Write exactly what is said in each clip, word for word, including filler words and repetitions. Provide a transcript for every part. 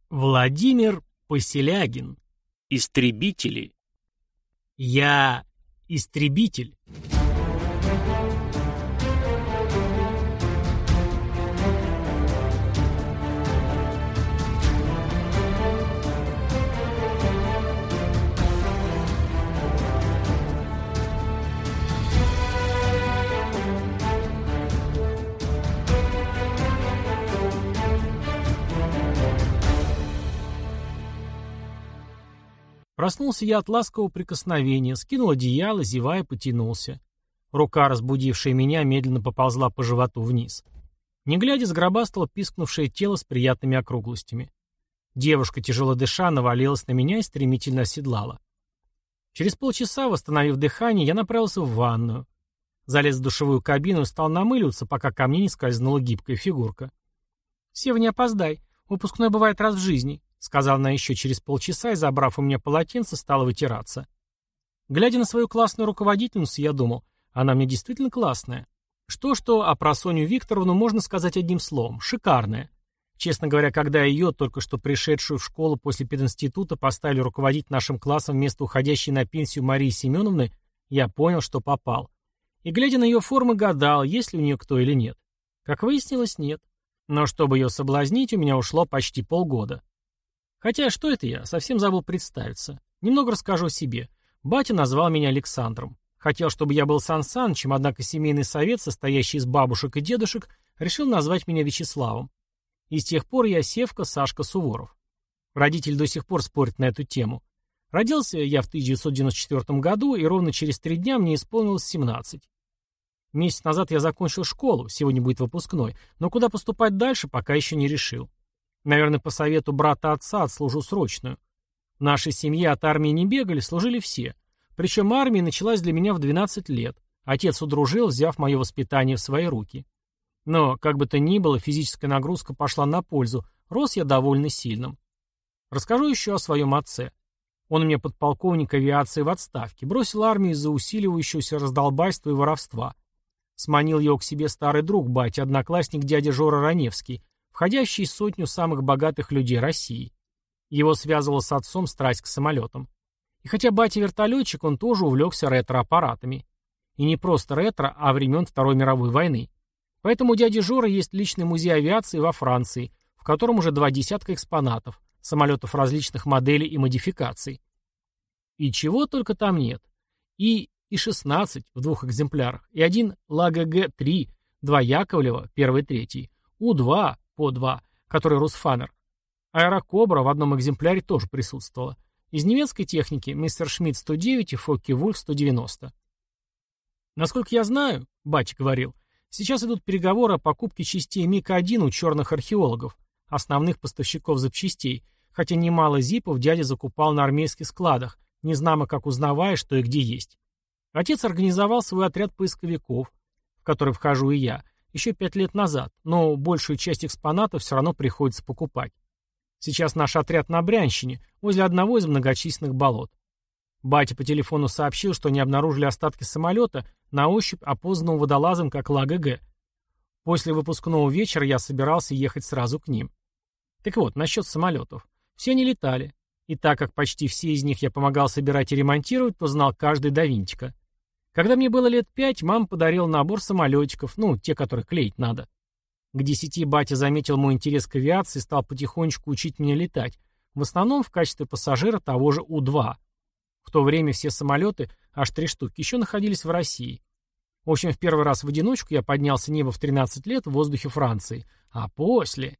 Владимир Поселягин. Истребители. Я истребитель. Проснулся я от ласкового прикосновения, скинул одеяло, зевая, потянулся. Рука, разбудившая меня, медленно поползла по животу вниз. Не глядя, сгробастало пискнувшее тело с приятными округлостями. Девушка, тяжело дыша, навалилась на меня и стремительно оседлала. Через полчаса, восстановив дыхание, я направился в ванную. Залез в душевую кабину и стал намыливаться, пока ко мне не скользнула гибкая фигурка. «Сева, не опоздай. Выпускной бывает раз в жизни», — сказала она еще через полчаса и, забрав у меня полотенце, стала вытираться. Глядя на свою классную руководительницу, я думал, она мне действительно классная. Что-что, а про Соню Викторовну можно сказать одним словом — шикарная. Честно говоря, когда ее, только что пришедшую в школу после пединститута, поставили руководить нашим классом вместо уходящей на пенсию Марии Семеновны, я понял, что попал. И, глядя на ее формы, гадал, есть ли у нее кто или нет. Как выяснилось, нет. Но чтобы ее соблазнить, у меня ушло почти полгода. Хотя, что это я? Совсем забыл представиться. Немного расскажу о себе. Батя назвал меня Александром. Хотел, чтобы я был Сан Санычем, однако семейный совет, состоящий из бабушек и дедушек, решил назвать меня Вячеславом. И с тех пор я Севка Сашка Суворов. Родители до сих пор спорят на эту тему. Родился я в тысяча девятьсот девяносто четвёртом году, и ровно через три дня мне исполнилось семнадцать. Месяц назад я закончил школу, сегодня будет выпускной, но куда поступать дальше, пока еще не решил. Наверное, по совету брата отца отслужу срочную. В нашей семье от армии не бегали, служили все. Причем армия началась для меня в двенадцать лет. Отец удружил, взяв мое воспитание в свои руки. Но, как бы то ни было, физическая нагрузка пошла на пользу, рос я довольно сильным. Расскажу еще о своем отце. Он у меня подполковник авиации в отставке, бросил армию из-за усиливающегося раздолбайства и воровства. Сманил его к себе старый друг батя, одноклассник дядя Жора Раневский, входящий в сотню самых богатых людей России. Его связывала с отцом страсть к самолетам. И хотя батя вертолетчик, он тоже увлекся ретро-аппаратами. И не просто ретро, а времен Второй мировой войны. Поэтому у дяди Жоры есть личный музей авиации во Франции, в котором уже два десятка экспонатов, самолетов различных моделей и модификаций. И чего только там нет. И И шестнадцать в двух экземплярах, и один ЛАГГ три, два Яковлева, первый третий, У-два по два, который Русфанер. Аэрокобра в одном экземпляре тоже присутствовала. Из немецкой техники Мессершмитт сто девять и Фокке-Вульф сто девяносто. Насколько я знаю, батя говорил, сейчас идут переговоры о покупке частей Миг один у черных археологов, основных поставщиков запчастей, хотя немало зипов дядя закупал на армейских складах, незнамо как узнавая, что и где есть. Отец организовал свой отряд поисковиков, в который вхожу и я, еще пять лет назад, но большую часть экспонатов все равно приходится покупать. Сейчас наш отряд на Брянщине, возле одного из многочисленных болот. Батя по телефону сообщил, что они обнаружили остатки самолета, на ощупь опознанного водолазом как ЛАГГ. После выпускного вечера я собирался ехать сразу к ним. Так вот, насчет самолетов. Все они летали. И так как почти все из них я помогал собирать и ремонтировать, то знал каждый до винтика. Когда мне было лет пять, мама подарила набор самолетиков, ну, те, которые клеить надо. К десяти батя заметил мой интерес к авиации и стал потихонечку учить меня летать, в основном в качестве пассажира того же У-два. В то время все самолеты, аж три штуки, еще находились в России. В общем, в первый раз в одиночку я поднялся небо в тринадцать лет в воздухе Франции. А после...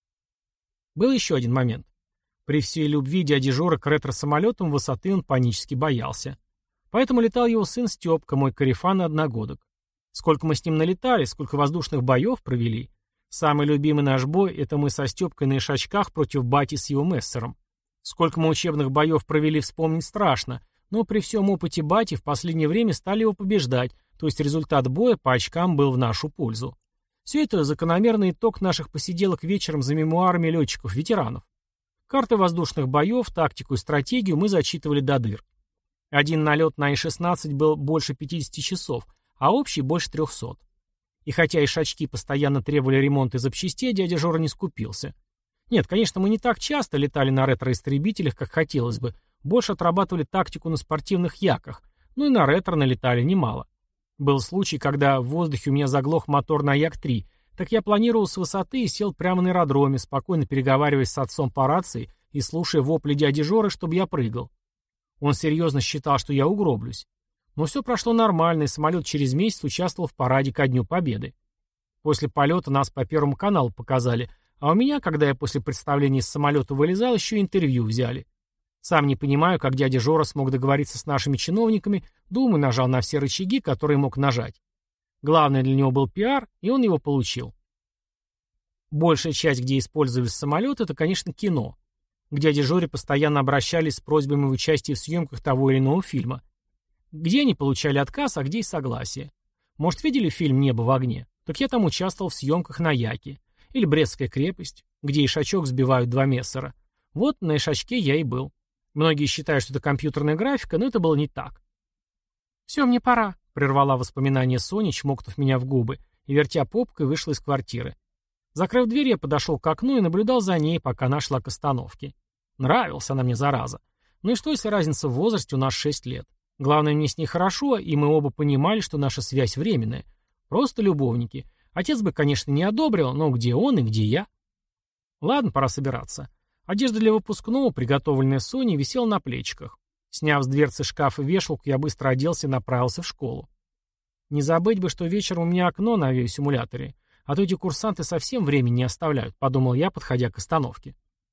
Был еще один момент. При всей любви дяди Жоры к ретро-самолетам высоты он панически боялся. Поэтому летал его сын Степка, мой корефан и одногодок. Сколько мы с ним налетали, сколько воздушных боев провели. Самый любимый наш бой — это мы со Степкой на ишачках против бати с его мессером. Сколько мы учебных боев провели, вспомнить страшно, но при всем опыте бати в последнее время стали его побеждать, то есть результат боя по очкам был в нашу пользу. Все это закономерный итог наших посиделок вечером за мемуарами летчиков-ветеранов. Карты воздушных боев, тактику и стратегию мы зачитывали до дыр. Один налет на И шестнадцать был больше пятидесяти часов, а общий больше трехсот. И хотя ишачки постоянно требовали ремонта и запчастей, дядя Жора не скупился. Нет, конечно, мы не так часто летали на ретро-истребителях, как хотелось бы. Больше отрабатывали тактику на спортивных яках. Ну и на ретро налетали немало. Был случай, когда в воздухе у меня заглох мотор на як три. Так я планировал с высоты и сел прямо на аэродроме, спокойно переговариваясь с отцом по рации и слушая вопли дяди Жоры, чтобы я прыгал. Он серьезно считал, что я угроблюсь. Но все прошло нормально, и самолет через месяц участвовал в параде ко Дню Победы. После полета нас по Первому каналу показали, а у меня, когда я после представления из самолета вылезал, еще интервью взяли. Сам не понимаю, как дядя Жора смог договориться с нашими чиновниками, думаю, нажал на все рычаги, которые мог нажать. Главное для него был пиар, и он его получил. Большая часть, где использовались самолеты, это, конечно, кино. К дяде Жоре постоянно обращались с просьбами в участии в съемках того или иного фильма. Где они получали отказ, а где и согласие. Может, видели фильм «Небо в огне»? Так я там участвовал в съемках на Яке. Или «Брестская крепость», где ишачок сбивают два мессера. Вот на ишачке я и был. Многие считают, что это компьютерная графика, но это было не так. «Все, мне пора», — прервала воспоминания Соня, чмокнув меня в губы, и, вертя попкой, вышла из квартиры. Закрыв дверь, я подошел к окну и наблюдал за ней, пока она шла к остановке. Нравилась она мне, зараза. Ну и что, если разница в возрасте у нас шесть лет? Главное, мне с ней хорошо, и мы оба понимали, что наша связь временная. Просто любовники. Отец бы, конечно, не одобрил, но где он и где я? Ладно, пора собираться. Одежда для выпускного, приготовленная Соней, висела на плечиках. Сняв с дверцы шкафа вешалку, я быстро оделся и направился в школу. Не забыть бы, что вечером у меня окно на авиасимуляторе, а то эти курсанты совсем времени не оставляют, подумал я, подходя к остановке.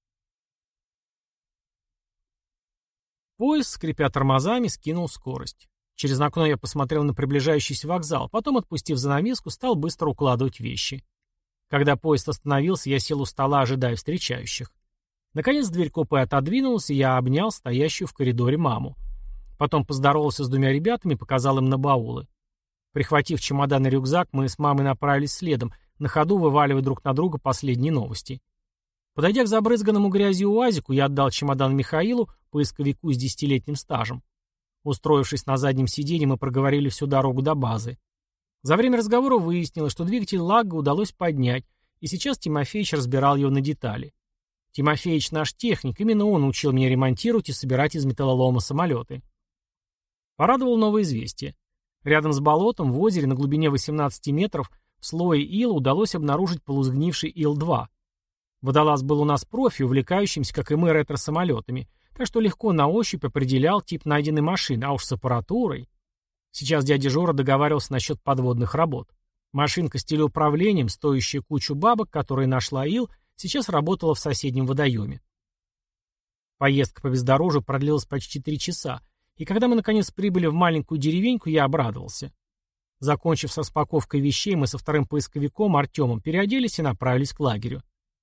Поезд, скрипя тормозами, скинул скорость. Через окно я посмотрел на приближающийся вокзал, потом, отпустив занавеску, стал быстро укладывать вещи. Когда поезд остановился, я сел у стола, ожидая встречающих. Наконец дверь купе отодвинулась, и я обнял стоящую в коридоре маму. Потом поздоровался с двумя ребятами и показал им на баулы. Прихватив чемодан и рюкзак, мы с мамой направились следом, на ходу вываливая друг на друга последние новости. Подойдя к забрызганному грязью уазику, я отдал чемодан Михаилу, поисковику с десятилетним стажем. Устроившись на заднем сиденье, мы проговорили всю дорогу до базы. За время разговора выяснилось, что двигатель Лагга удалось поднять, и сейчас Тимофеич разбирал его на детали. Тимофеич наш техник, именно он учил меня ремонтировать и собирать из металлолома самолеты. Порадовало новое известие. Рядом с болотом, в озере на глубине восемнадцати метров, в слое ила удалось обнаружить полузгнивший ил два. Водолаз был у нас профи, увлекающимся, как и мы, ретро-самолетами, так что легко на ощупь определял тип найденной машины, а уж с аппаратурой. Сейчас дядя Жора договаривался насчет подводных работ. Машинка с телеуправлением, стоящая кучу бабок, которые нашла ил, сейчас работала в соседнем водоеме. Поездка по бездорожью продлилась почти три часа, и когда мы наконец прибыли в маленькую деревеньку, я обрадовался. Закончив с распаковкой вещей, мы со вторым поисковиком Артемом переоделись и направились к лагерю.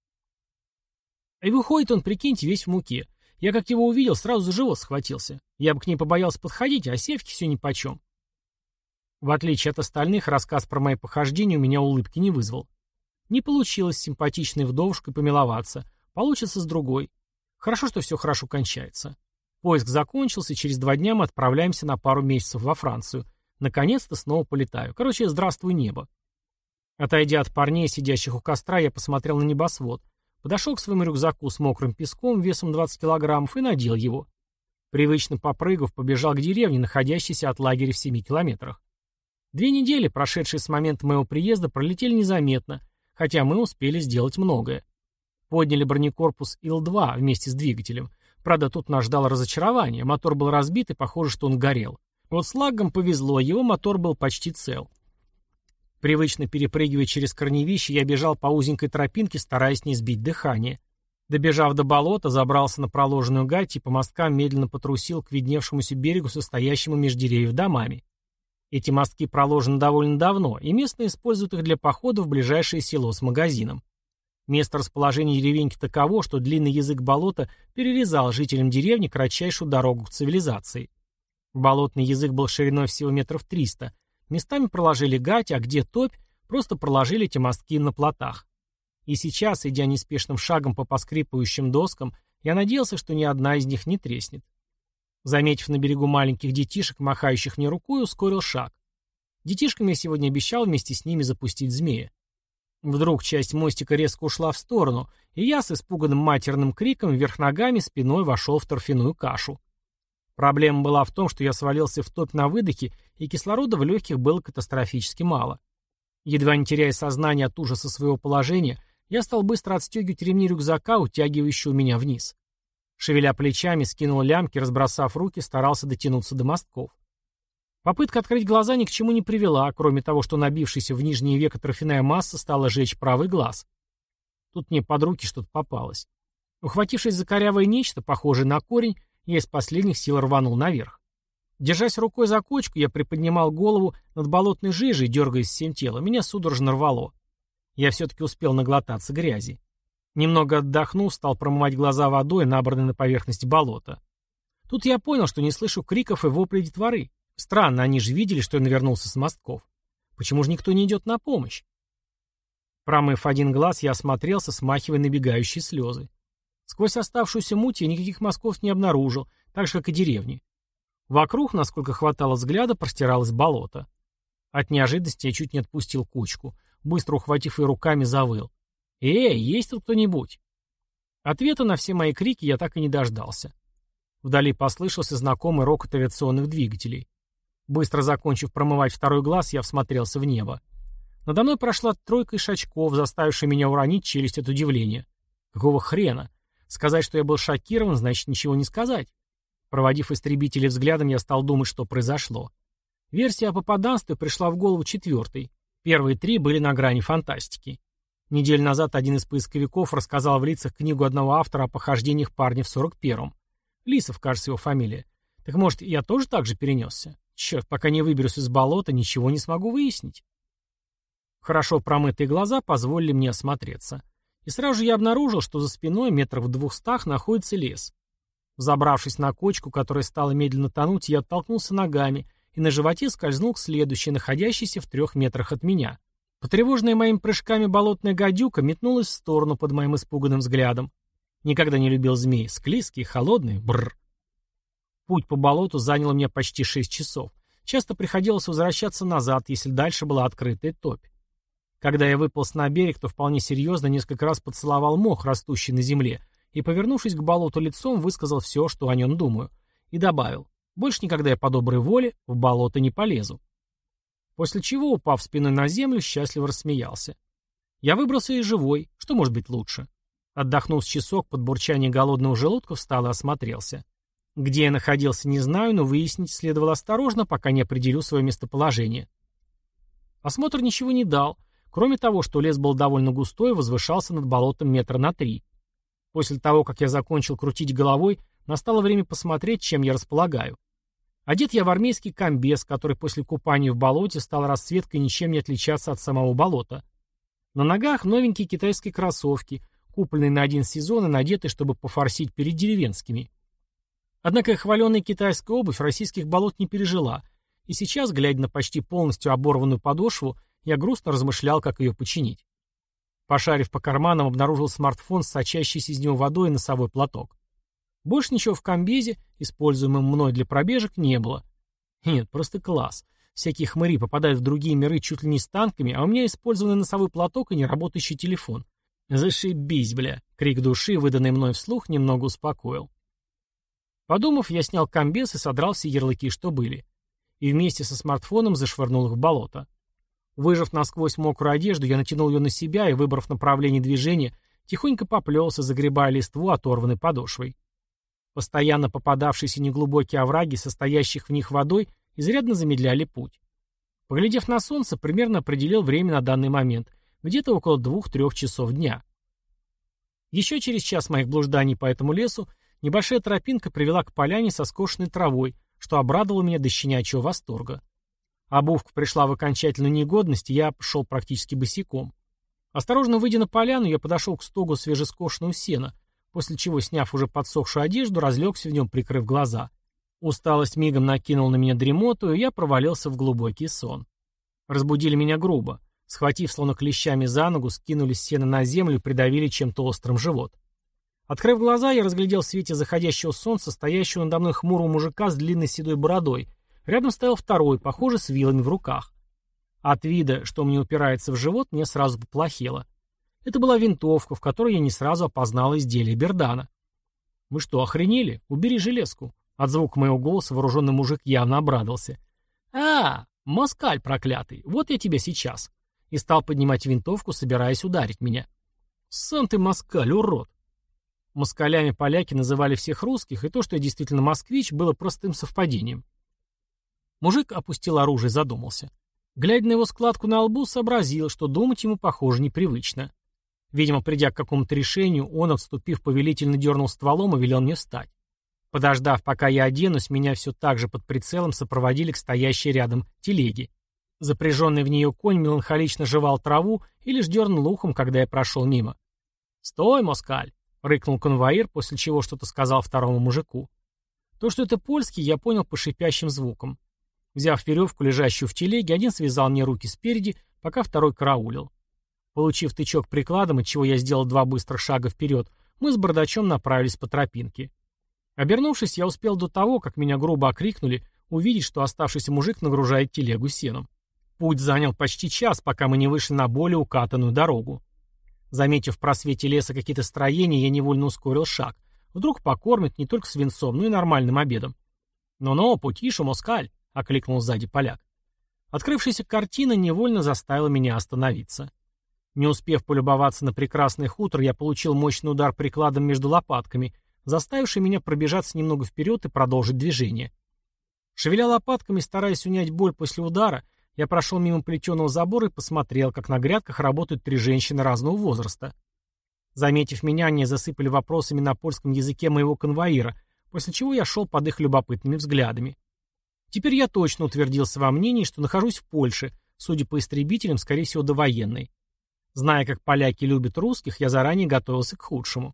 И выходит он, прикиньте, весь в муке. Я как его увидел, сразу за живот схватился. Я бы к ней побоялся подходить, а Севке все нипочем. В отличие от остальных, рассказ про мои похождения у меня улыбки не вызвал. Не получилось с симпатичной вдовушкой помиловаться. Получится с другой. Хорошо, что все хорошо кончается. Поиск закончился, и через два дня мы отправляемся на пару месяцев во Францию. Наконец-то снова полетаю. Короче, здравствуй, небо. Отойдя от парней, сидящих у костра, я посмотрел на небосвод. Подошел к своему рюкзаку с мокрым песком весом двадцать килограммов и надел его. Привычно попрыгав, побежал к деревне, находящейся от лагеря в семи километрах. Две недели, прошедшие с момента моего приезда, пролетели незаметно, хотя мы успели сделать многое. Подняли бронекорпус ил два вместе с двигателем. Правда, тут нас ждало разочарование. Мотор был разбит, и похоже, что он горел. Вот с Лаггом повезло, его мотор был почти цел. Привычно перепрыгивая через корневище, я бежал по узенькой тропинке, стараясь не сбить дыхание. Добежав до болота, забрался на проложенную гать и по мосткам медленно потрусил к видневшемуся берегу, состоящему меж деревьев домами. Эти мостки проложены довольно давно, и местные используют их для похода в ближайшее село с магазином. Место расположения деревеньки таково, что длинный язык болота перерезал жителям деревни кратчайшую дорогу к цивилизации. Болотный язык был шириной всего метров триста. Местами проложили гать, а где топь, просто проложили эти мостки на плотах. И сейчас, идя неспешным шагом по поскрипывающим доскам, я надеялся, что ни одна из них не треснет. Заметив на берегу маленьких детишек, махающих мне рукой, ускорил шаг. Детишкам я сегодня обещал вместе с ними запустить змея. Вдруг часть мостика резко ушла в сторону, и я с испуганным матерным криком вверх ногами спиной вошел в торфяную кашу. Проблема была в том, что я свалился в топь на выдохе, и кислорода в легких было катастрофически мало. Едва не теряя сознание от ужаса своего положения, я стал быстро отстегивать ремни рюкзака, утягивающего меня вниз. Шевеля плечами, скинул лямки, разбросав руки, старался дотянуться до мостков. Попытка открыть глаза ни к чему не привела, кроме того, что набившаяся в нижнее веко торфяная масса стала жечь правый глаз. Тут мне под руки что-то попалось. Ухватившись за корявое нечто, похожее на корень, я из последних сил рванул наверх. Держась рукой за кочку, я приподнимал голову над болотной жижей, дергаясь всем телом. Меня судорожно рвало. Я все-таки успел наглотаться грязи. Немного отдохнув, стал промывать глаза водой, набранной на поверхность болота. Тут я понял, что не слышу криков и воплей детворы. Странно, они же видели, что я навернулся с мостков. Почему же никто не идет на помощь? Промыв один глаз, я осмотрелся, смахивая набегающие слезы. Сквозь оставшуюся муть я никаких мостков не обнаружил, так же, как и деревни. Вокруг, насколько хватало взгляда, простиралось болото. От неожиданности я чуть не отпустил кучку. Быстро ухватив ее руками, завыл. «Эй, есть тут кто-нибудь?» Ответа на все мои крики я так и не дождался. Вдали послышался знакомый рокот авиационных двигателей. Быстро закончив промывать второй глаз, я всмотрелся в небо. Надо мной прошла тройка ишачков, заставившая меня уронить челюсть от удивления. Какого хрена? Сказать, что я был шокирован, значит ничего не сказать. Проводив истребителей взглядом, я стал думать, что произошло. Версия о попаданстве пришла в голову четвертой. Первые три были на грани фантастики. Неделю назад один из поисковиков рассказал в лицах книгу одного автора о похождениях парня в сорок первом. Лисов, кажется, его фамилия. Так может, я тоже так же перенесся? Черт, пока не выберусь из болота, ничего не смогу выяснить. Хорошо промытые глаза позволили мне осмотреться. И сразу же я обнаружил, что за спиной метров в двухстах находится лес. Взобравшись на кочку, которая стала медленно тонуть, я оттолкнулся ногами и на животе скользнул к следующей, находящейся в трех метрах от меня. Потревоженная моими прыжками болотная гадюка метнулась в сторону под моим испуганным взглядом. Никогда не любил змей, склизкие, холодные, бррр. Путь по болоту занял у меня почти шесть часов. Часто приходилось возвращаться назад, если дальше была открытая топь. Когда я выполз на берег, то вполне серьезно несколько раз поцеловал мох, растущий на земле, и, повернувшись к болоту лицом, высказал все, что о нем думаю, и добавил: больше никогда я по доброй воле в болото не полезу. После чего, упав спиной на землю, счастливо рассмеялся. Я выбрался и живой, что может быть лучше. Отдохнув с часок под бурчание голодного желудка, встал и осмотрелся. Где я находился, не знаю, но выяснить следовало осторожно, пока не определю свое местоположение. Осмотр ничего не дал, кроме того, что лес был довольно густой и возвышался над болотом метра на три. После того, как я закончил крутить головой, настало время посмотреть, чем я располагаю. Одет я в армейский комбез, который после купания в болоте стал расцветкой ничем не отличаться от самого болота. На ногах новенькие китайские кроссовки, купленные на один сезон и надетые, чтобы пофорсить перед деревенскими. Однако хваленая китайская обувь российских болот не пережила, и сейчас, глядя на почти полностью оборванную подошву, я грустно размышлял, как ее починить. Пошарив по карманам, обнаружил смартфон с сочащейся из него водой и носовой платок. Больше ничего в комбезе, используемом мной для пробежек, не было. Нет, просто класс. Всякие хмыри попадают в другие миры чуть ли не с танками, а у меня использованный носовой платок и неработающий телефон. Зашибись, бля. Крик души, выданный мной вслух, немного успокоил. Подумав, я снял комбез и содрал все ярлыки, что были. И вместе со смартфоном зашвырнул их в болото. Выжав насквозь мокрую одежду, я натянул ее на себя и, выбрав направление движения, тихонько поплелся, загребая листву оторванной подошвой. Постоянно попадавшиеся неглубокие овраги, состоящих в них водой, изрядно замедляли путь. Поглядев на солнце, примерно определил время на данный момент, где-то около двух-трех часов дня. Еще через час моих блужданий по этому лесу небольшая тропинка привела к поляне со скошенной травой, что обрадовало меня до щенячьего восторга. Обувка пришла в окончательную негодность, и я шел практически босиком. Осторожно выйдя на поляну, я подошел к стогу свежескошенного сена, после чего, сняв уже подсохшую одежду, разлегся в нем, прикрыв глаза. Усталость мигом накинула на меня дремоту, и я провалился в глубокий сон. Разбудили меня грубо. Схватив словно клещами за ногу, скинули с сена на землю и придавили чем-то острым живот. Открыв глаза, я разглядел в свете заходящего солнца стоящего надо мной хмурого мужика с длинной седой бородой. Рядом стоял второй, похоже, с вилами в руках. От вида, что мне упирается в живот, мне сразу поплохело. Это была винтовка, в которой я не сразу опознал изделие Бердана. «Вы что, охренели? Убери железку!» От звука моего голоса вооруженный мужик явно обрадовался. «А, москаль проклятый, вот я тебя сейчас!» И стал поднимать винтовку, собираясь ударить меня. «Сам ты москаль, урод!» Москалями поляки называли всех русских, и то, что я действительно москвич, было простым совпадением. Мужик опустил оружие и задумался. Глядя на его складку на лбу, сообразил, что думать ему, похоже, непривычно. Видимо, придя к какому-то решению, он, отступив, повелительно дернул стволом и велел мне встать. Подождав, пока я оденусь, меня все так же под прицелом сопроводили к стоящей рядом телеге. Запряженный в нее конь меланхолично жевал траву и лишь дернул ухом, когда я прошел мимо. «Стой, москаль!» — рыкнул конвоир, после чего что-то сказал второму мужику. То, что это польский, я понял по шипящим звукам. Взяв веревку, лежащую в телеге, один связал мне руки спереди, пока второй караулил. Получив тычок прикладом, отчего я сделал два быстрых шага вперед, мы с бардачом направились по тропинке. Обернувшись, я успел до того, как меня грубо окрикнули, увидеть, что оставшийся мужик нагружает телегу сеном. Путь занял почти час, пока мы не вышли на более укатанную дорогу. Заметив в просвете леса какие-то строения, я невольно ускорил шаг. Вдруг покормят не только свинцом, но и нормальным обедом. «Ну-ну, путишу, москаль!» — окликнул сзади поляк. Открывшаяся картина невольно заставила меня остановиться. Не успев полюбоваться на прекрасный хутор, я получил мощный удар прикладом между лопатками, заставивший меня пробежаться немного вперед и продолжить движение. Шевеля лопатками, стараясь унять боль после удара, я прошел мимо плетеного забора и посмотрел, как на грядках работают три женщины разного возраста. Заметив меня, они засыпали вопросами на польском языке моего конвоира, после чего я шел под их любопытными взглядами. Теперь я точно утвердился во мнении, что нахожусь в Польше, судя по истребителям, скорее всего, довоенной. Зная, как поляки любят русских, я заранее готовился к худшему.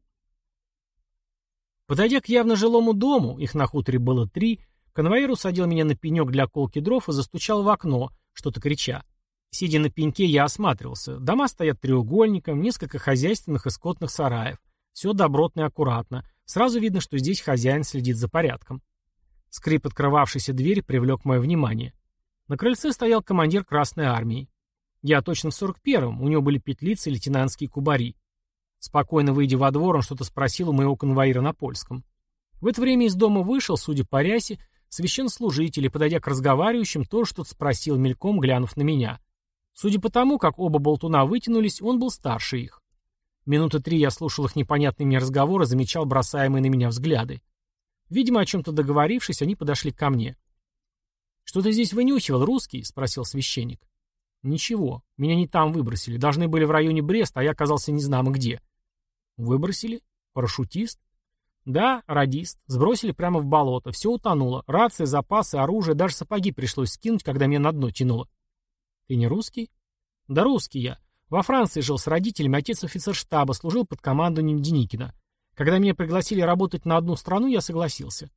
Подойдя к явно жилому дому, их на хуторе было три, конвоир усадил меня на пенек для колки дров и застучал в окно, что-то крича. Сидя на пеньке, я осматривался. Дома стоят треугольником, несколько хозяйственных и скотных сараев. Все добротно и аккуратно. Сразу видно, что здесь хозяин следит за порядком. Скрип открывавшейся двери привлек мое внимание. На крыльце стоял командир Красной Армии. Я точно в сорок первом, у него были петлицы и лейтенантские кубари. Спокойно выйдя во двор, он что-то спросил у моего конвоира на польском. В это время из дома вышел, судя по рясе, священнослужитель и, подойдя к разговаривающим, тоже что-то спросил, мельком глянув на меня. Судя по тому, как оба болтуна вытянулись, он был старше их. Минуты три я слушал их непонятные мне разговоры, замечал бросаемые на меня взгляды. Видимо, о чем-то договорившись, они подошли ко мне. «Что ты здесь вынюхивал, русский?» — спросил священник. «Ничего. Меня не там выбросили. Должны были в районе Бреста, а я оказался незнамо где». «Выбросили? Парашютист?» «Да, радист. Сбросили прямо в болото. Все утонуло. Рации, запасы, оружие, даже сапоги пришлось скинуть, когда меня на дно тянуло». «Ты не русский?» «Да русский я. Во Франции жил с родителями, отец офицер штаба, служил под командованием Деникина. Когда меня пригласили работать на одну страну, я согласился».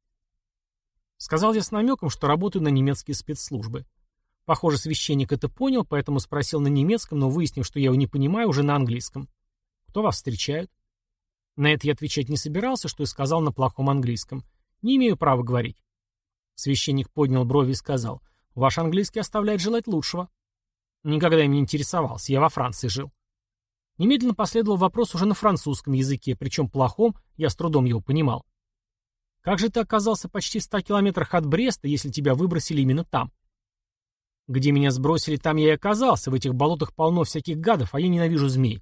Сказал я с намеком, что работаю на немецкие спецслужбы. Похоже, священник это понял, поэтому спросил на немецком, но выяснив, что я его не понимаю, уже на английском. «Кто вас встречает?» На это я отвечать не собирался, что и сказал на плохом английском. «Не имею права говорить». Священник поднял брови и сказал: «Ваш английский оставляет желать лучшего». Никогда им не интересовался, я во Франции жил. Немедленно последовал вопрос уже на французском языке, причем плохом, я с трудом его понимал. «Как же ты оказался почти в ста километрах от Бреста, если тебя выбросили именно там?» «Где меня сбросили, там я и оказался. В этих болотах полно всяких гадов, а я ненавижу змей».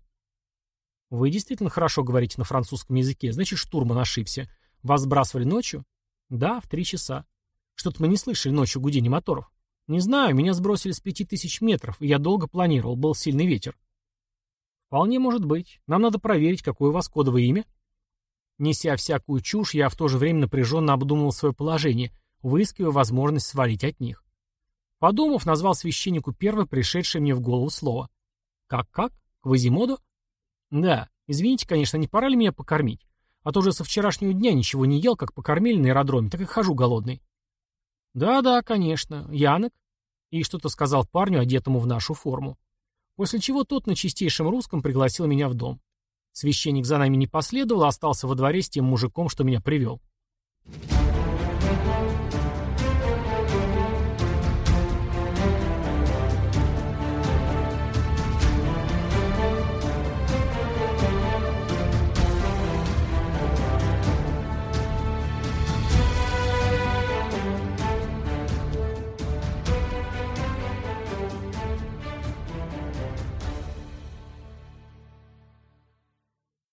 «Вы действительно хорошо говорите на французском языке, значит, штурман ошибся. Вас сбрасывали ночью?» «Да, в три часа. Что-то мы не слышали ночью гудения моторов». «Не знаю, меня сбросили с пяти тысяч метров, и я долго планировал, был сильный ветер». «Вполне может быть. Нам надо проверить, какое у вас кодовое имя». Неся всякую чушь, я в то же время напряженно обдумывал свое положение, выискивая возможность свалить от них. Подумав, назвал священнику первое пришедшее мне в голову слово. «Как-как? Квазимодо?» «Да. Извините, конечно, не пора ли меня покормить? А то уже со вчерашнего дня ничего не ел, как покормили на аэродроме, так и хожу голодный». «Да-да, конечно. Янок». И что-то сказал парню, одетому в нашу форму. После чего тот на чистейшем русском пригласил меня в дом. Священник за нами не последовал, а остался во дворе с тем мужиком, что меня привел.